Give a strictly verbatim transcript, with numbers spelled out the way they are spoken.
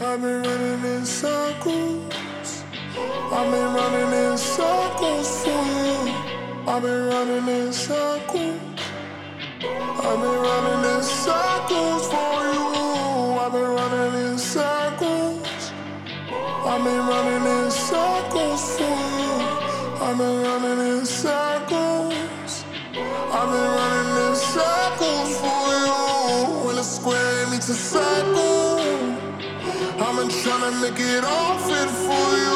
I've been running in circles. I've been running in circles for you. I've been running in circles. I've been running in circles for you. I've been running in circles. I've been running in circles for you. I've been running in circles. I've been running in circles for you. When a square meets a circle, I've been trying to make it all fit for you.